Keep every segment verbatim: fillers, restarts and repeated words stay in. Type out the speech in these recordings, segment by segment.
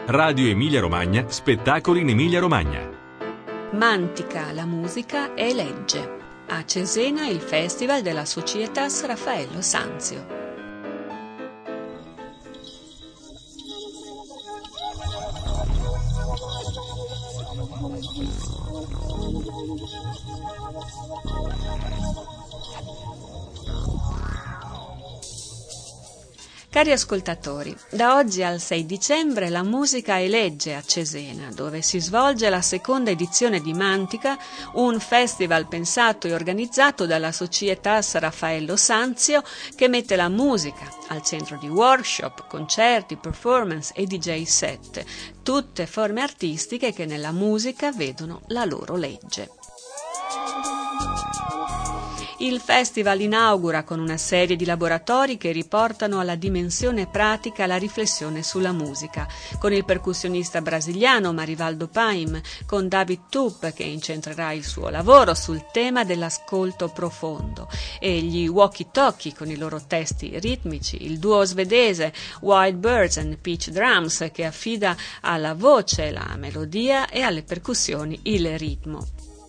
Radio Emilia Romagna, spettacoli in Emilia Romagna. Mantica la musica e legge. A Cesena il Festival della Societas Raffaello Sanzio. Cari ascoltatori, da oggi al sei dicembre la musica e legge a Cesena, dove si svolge la seconda edizione di Mantica, un festival pensato e organizzato dalla Societas Raffaello Sanzio che mette la musica al centro di workshop, concerti, performance e D J set, tutte forme artistiche che nella musica vedono la loro legge. Il festival inaugura con una serie di laboratori che riportano alla dimensione pratica la riflessione sulla musica, con il percussionista brasiliano Marivaldo Paim, con David Tup che incentrerà il suo lavoro sul tema dell'ascolto profondo, e gli Walkie Talkie con i loro testi ritmici, il duo svedese Wild Birds and Peach Drums che affida alla voce la melodia e alle percussioni il ritmo.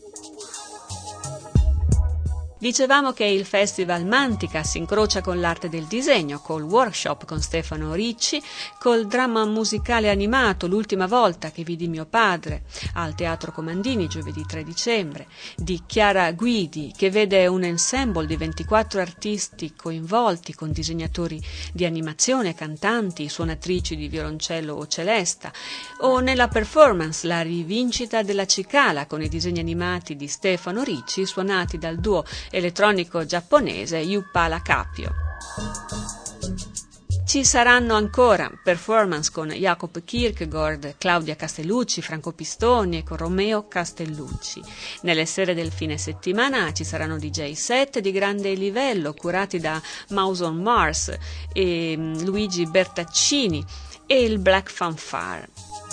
Dicevamo che il Festival Mantica si incrocia con l'arte del disegno, col workshop con Stefano Ricci, col dramma musicale animato L'ultima volta che vidi mio padre al Teatro Comandini giovedì tre dicembre, di Chiara Guidi che vede un ensemble di ventiquattro artisti coinvolti con disegnatori di animazione, cantanti, suonatrici di violoncello o celesta, o nella performance La rivincita della cicala con i disegni animati di Stefano Ricci suonati dal duo elettronico giapponese Yuppala Capio. Ci saranno ancora performance con Jacob Kierkegaard, Claudia Castellucci, Franco Pistoni e con Romeo Castellucci. Nelle sere del fine settimana ci saranno D J set di grande livello curati da Mouse on Mars e Luigi Bertaccini e il Black Fanfare.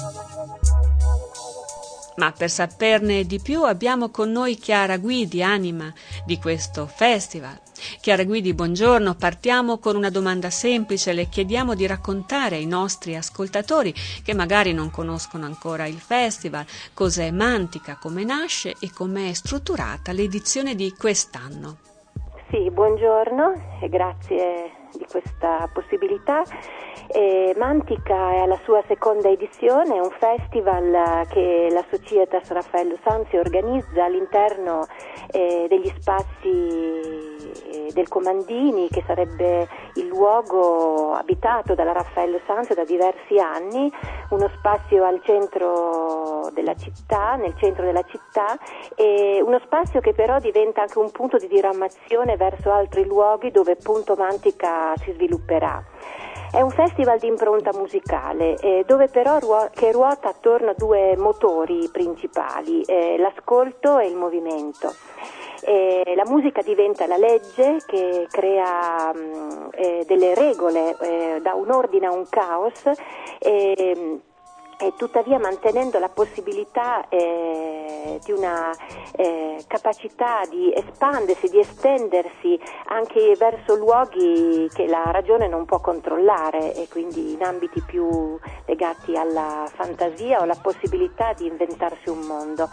Ma per saperne di più abbiamo con noi Chiara Guidi, anima di questo festival. Chiara Guidi, buongiorno. Partiamo con una domanda semplice. Le chiediamo di raccontare ai nostri ascoltatori che magari non conoscono ancora il festival, cos'è Mantica, come nasce e come è strutturata l'edizione di quest'anno. Sì, buongiorno e grazie di questa possibilità. Eh, Mantica è alla sua seconda edizione, è un festival che la Societas Raffaello Sanzio organizza all'interno eh, degli spazi eh, del Comandini, che sarebbe il luogo abitato dalla Raffaello Sanzio da diversi anni, uno spazio al centro della città, nel centro della città, e uno spazio che però diventa anche un punto di diramazione verso altri luoghi dove appunto Mantica si svilupperà. È un festival di impronta musicale eh, dove però ruo- che ruota attorno a due motori principali, eh, l'ascolto e il movimento. Eh, la musica diventa la legge che crea mh, eh, delle regole, eh, da un ordine a un caos, eh, e tuttavia mantenendo la possibilità eh, di una eh, capacità di espandersi, di estendersi anche verso luoghi che la ragione non può controllare, e quindi in ambiti più legati alla fantasia o alla possibilità di inventarsi un mondo.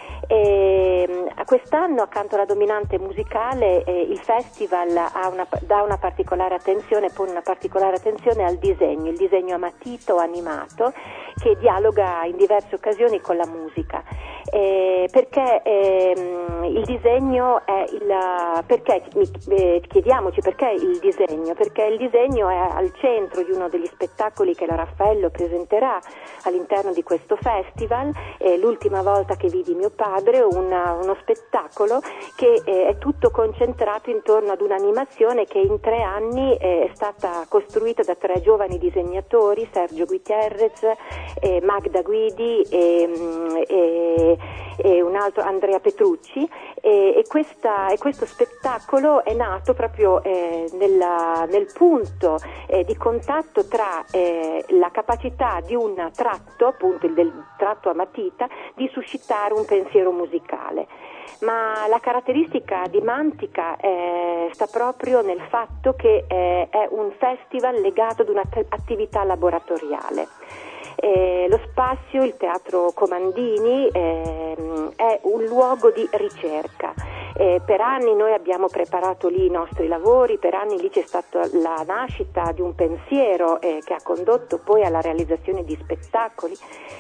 E quest'anno, accanto alla dominante musicale, eh, il festival ha una, dà una particolare attenzione, pone una particolare attenzione al disegno, il disegno a matita o animato, che dialoga in diverse occasioni con la musica. Eh, perché ehm, il disegno è il perché eh, chiediamoci perché il disegno? Perché il disegno è al centro di uno degli spettacoli che la Raffaello presenterà all'interno di questo festival. Eh, l'ultima volta che vidi mio padre, una, uno spettacolo che eh, è tutto concentrato intorno ad un'animazione che in tre anni eh, è stata costruita da tre giovani disegnatori, Sergio Gutierrez, eh, Magda Guidi e, e e un altro Andrea Petrucci, e, e, questa, e questo spettacolo è nato proprio eh, nella, nel punto eh, di contatto tra eh, la capacità di un tratto, appunto il del tratto a matita, di suscitare un pensiero musicale. Ma la caratteristica di Mantica eh, sta proprio nel fatto che eh, è un festival legato ad un'attività laboratoriale. Eh, lo spazio, il Teatro Comandini, eh, è un luogo di ricerca. Eh, per anni noi abbiamo preparato lì i nostri lavori, per anni lì c'è stata la nascita di un pensiero eh, che ha condotto poi alla realizzazione di spettacoli.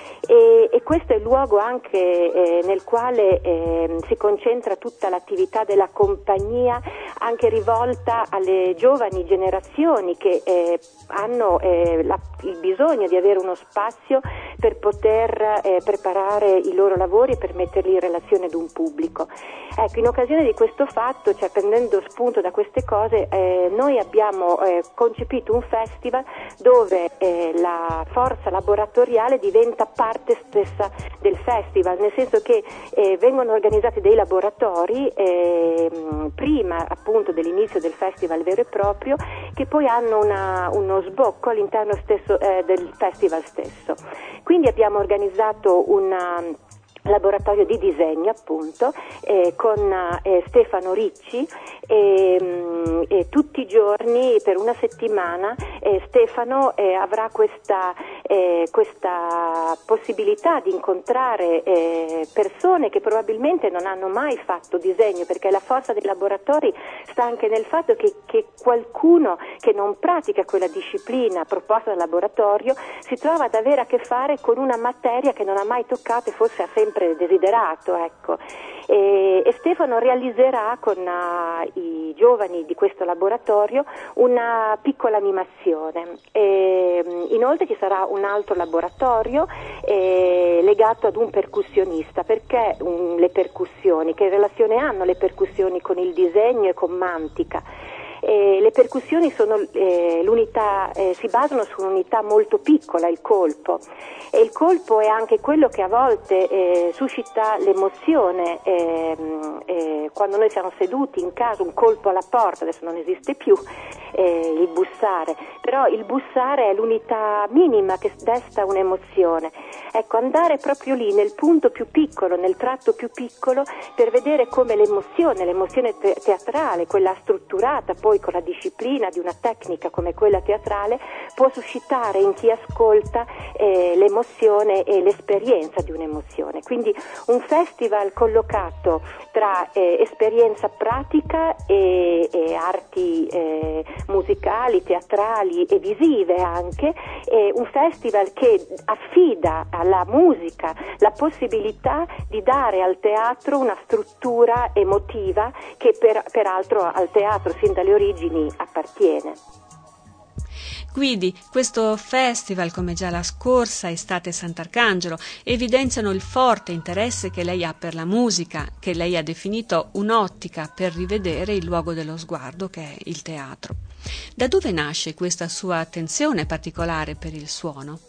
E, e questo è il luogo anche eh, nel quale eh, si concentra tutta l'attività della compagnia, anche rivolta alle giovani generazioni che eh, hanno eh, la, il bisogno di avere uno spazio per poter eh, preparare i loro lavori e per metterli in relazione ad un pubblico. Ecco, in occasione di questo fatto, cioè prendendo spunto da queste cose, eh, noi abbiamo eh, concepito un festival dove eh, la forza laboratoriale diventa parte stessa del festival, nel senso che eh, vengono organizzati dei laboratori eh, prima appunto dell'inizio del festival vero e proprio, che poi hanno una, uno sbocco all'interno stesso eh, del festival stesso. Quindi abbiamo organizzato una laboratorio di disegno appunto eh, con eh, Stefano Ricci e, mh, e tutti i giorni per una settimana eh, Stefano eh, avrà questa, eh, questa possibilità di incontrare eh, persone che probabilmente non hanno mai fatto disegno, perché la forza dei laboratori sta anche nel fatto che, che qualcuno che non pratica quella disciplina proposta dal laboratorio si trova ad avere a che fare con una materia che non ha mai toccato e forse ha sempre desiderato, ecco. E, e Stefano realizzerà con uh, i giovani di questo laboratorio una piccola animazione. E, inoltre ci sarà un altro laboratorio eh, legato ad un percussionista. Perché um, le percussioni? Che relazione hanno le percussioni con il disegno e con Mantica? Eh, le percussioni sono eh, l'unità, eh, si basano su un'unità molto piccola, il colpo, e il colpo è anche quello che a volte eh, suscita l'emozione eh, eh, quando noi siamo seduti in casa, un colpo alla porta, adesso non esiste più eh, il bussare, però il bussare è l'unità minima che desta un'emozione. Ecco, andare proprio lì nel punto più piccolo, nel tratto più piccolo, per vedere come l'emozione, l'emozione te- teatrale, quella strutturata poi con la disciplina di una tecnica come quella teatrale, può suscitare in chi ascolta eh, l'emozione e l'esperienza di un'emozione. Quindi un festival collocato tra eh, esperienza pratica e, e arti eh, musicali, teatrali e visive anche, eh, un festival che affida alla musica la possibilità di dare al teatro una struttura emotiva che per, peraltro al teatro sin dalle origini appartiene. Guidi, questo festival, come già la scorsa estate Sant'Arcangelo, evidenziano il forte interesse che lei ha per la musica, che lei ha definito un'ottica per rivedere il luogo dello sguardo che è il teatro. Da dove nasce questa sua attenzione particolare per il suono?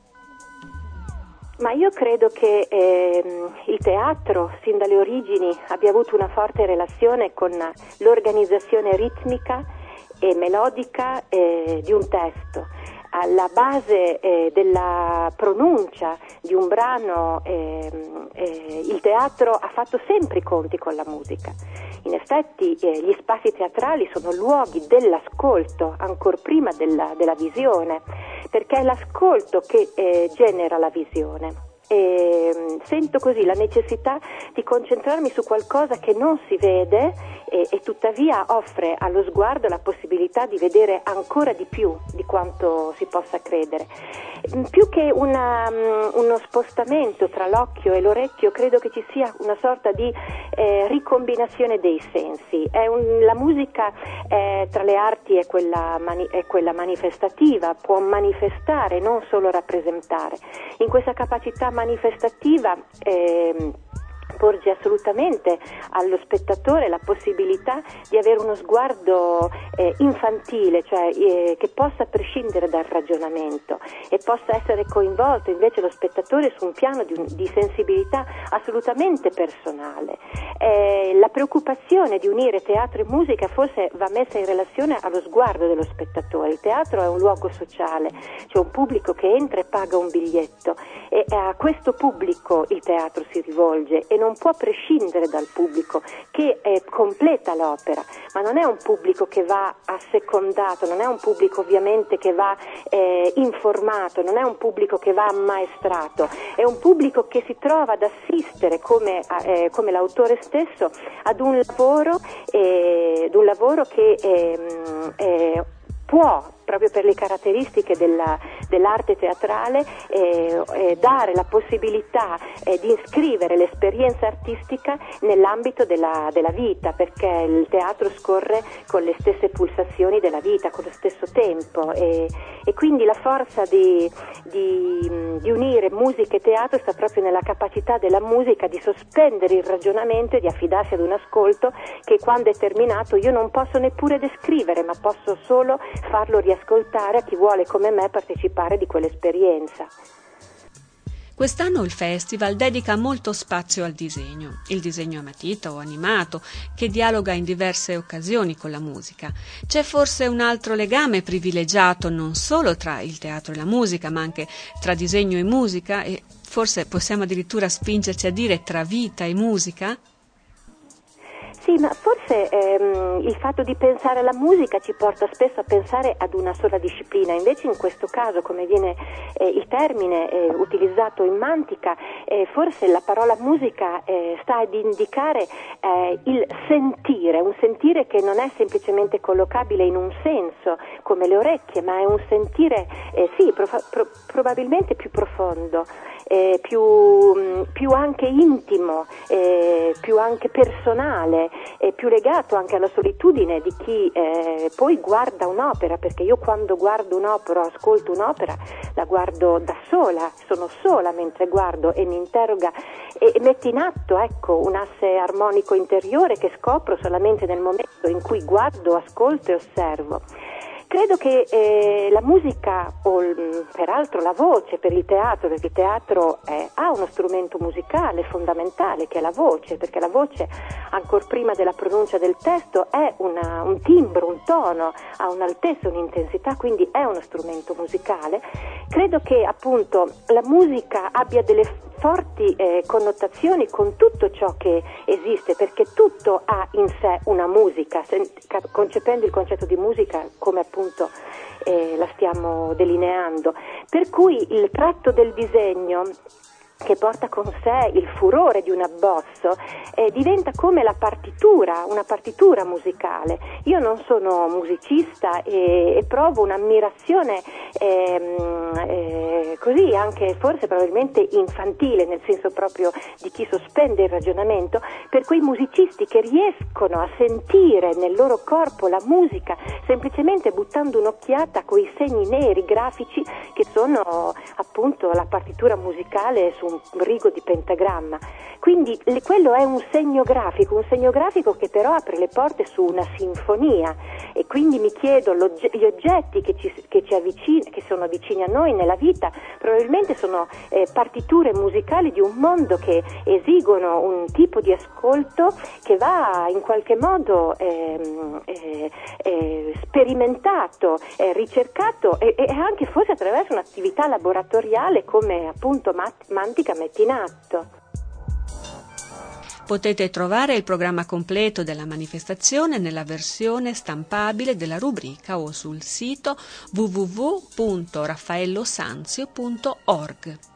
Ma io credo che eh, il teatro, sin dalle origini, abbia avuto una forte relazione con l'organizzazione ritmica e melodica eh, di un testo. Alla base eh, della pronuncia di un brano eh, eh, il teatro ha fatto sempre i conti con la musica. In effetti eh, gli spazi teatrali sono luoghi dell'ascolto, ancor prima della, della visione, perché è l'ascolto che eh, genera la visione. E sento così la necessità di concentrarmi su qualcosa che non si vede e, e tuttavia offre allo sguardo la possibilità di vedere ancora di più di quanto si possa credere. Più che una, uno spostamento tra l'occhio e l'orecchio, credo che ci sia una sorta di eh, ricombinazione dei sensi. È un, la musica eh, tra le arti è quella, mani, è quella manifestativa, può manifestare, non solo rappresentare. In questa capacità manifestativa eh, porge assolutamente allo spettatore la possibilità di avere uno sguardo eh, infantile, cioè eh, che possa prescindere dal ragionamento e possa essere coinvolto invece lo spettatore su un piano di, un, di sensibilità assolutamente personale. Eh, la preoccupazione di unire teatro e musica forse va messa in relazione allo sguardo dello spettatore. Il teatro è un luogo sociale, c'è un pubblico che entra e paga un biglietto e a questo pubblico il teatro si rivolge e non può prescindere dal pubblico, che eh, completa l'opera, ma non è un pubblico che va assecondato, non è un pubblico ovviamente che va eh, informato, non è un pubblico che va ammaestrato, è un pubblico che si trova ad assistere come, eh, come l'autore stesso ad un lavoro, eh, ad un lavoro che eh, eh, può, proprio per le caratteristiche della, dell'arte teatrale, eh, eh, dare la possibilità eh, di iscrivere l'esperienza artistica nell'ambito della, della vita, perché il teatro scorre con le stesse pulsazioni della vita, con lo stesso tempo, e, e quindi la forza di, di, di unire musica e teatro sta proprio nella capacità della musica di sospendere il ragionamento e di affidarsi ad un ascolto che, quando è terminato, io non posso neppure descrivere, ma posso solo farlo riascoltare ascoltare a chi vuole come me partecipare di quell'esperienza. Quest'anno il festival dedica molto spazio al disegno, il disegno a matita o animato, che dialoga in diverse occasioni con la musica. C'è forse un altro legame privilegiato non solo tra il teatro e la musica, ma anche tra disegno e musica, e forse possiamo addirittura spingerci a dire tra vita e musica? Sì, ma forse ehm, il fatto di pensare alla musica ci porta spesso a pensare ad una sola disciplina, invece in questo caso, come viene eh, il termine eh, utilizzato in Mantica, eh, forse la parola musica eh, sta ad indicare eh, il sentire, un sentire che non è semplicemente collocabile in un senso come le orecchie, ma è un sentire eh, sì, prof- pro- probabilmente più profondo. Eh, più, più anche intimo, eh, più anche personale, eh, più legato anche alla solitudine di chi eh, poi guarda un'opera, perché io quando guardo un'opera, ascolto un'opera, la guardo da sola, sono sola mentre guardo e mi interroga e, e metto in atto, ecco, un asse armonico interiore che scopro solamente nel momento in cui guardo, ascolto e osservo. Credo che eh, la musica, o mh, peraltro la voce per il teatro, perché il teatro eh, ha uno strumento musicale fondamentale che è la voce, perché la voce, ancor prima della pronuncia del testo, è una, un timbro, un tono, ha un'altezza, un'intensità, quindi è uno strumento musicale. Credo che appunto la musica abbia delle forti eh, connotazioni con tutto ciò che esiste, perché tutto ha in sé una musica, se, concependo il concetto di musica come appunto eh, la stiamo delineando, per cui il tratto del disegno che porta con sé il furore di un abbozzo, eh, diventa come la partitura, una partitura musicale. Io non sono musicista e, e provo un'ammirazione ehm, eh, così anche forse probabilmente infantile, nel senso proprio di chi sospende il ragionamento, per quei musicisti che riescono a sentire nel loro corpo la musica semplicemente buttando un'occhiata a quei segni neri grafici che sono appunto la partitura musicale su un rigo di pentagramma. Quindi le, quello è un segno grafico, un segno grafico che però apre le porte su una sinfonia, e quindi mi chiedo, gli oggetti che ci, che ci avvicini, che sono vicini a noi nella vita, probabilmente sono eh, partiture musicali di un mondo che esigono un tipo di ascolto che va in qualche modo eh, eh, eh, sperimentato, eh, ricercato e, e anche forse attraverso un'attività laboratoriale come appunto Mantica mette in atto. Potete trovare il programma completo della manifestazione nella versione stampabile della rubrica o sul sito w w w punto raffaellosanzio punto org.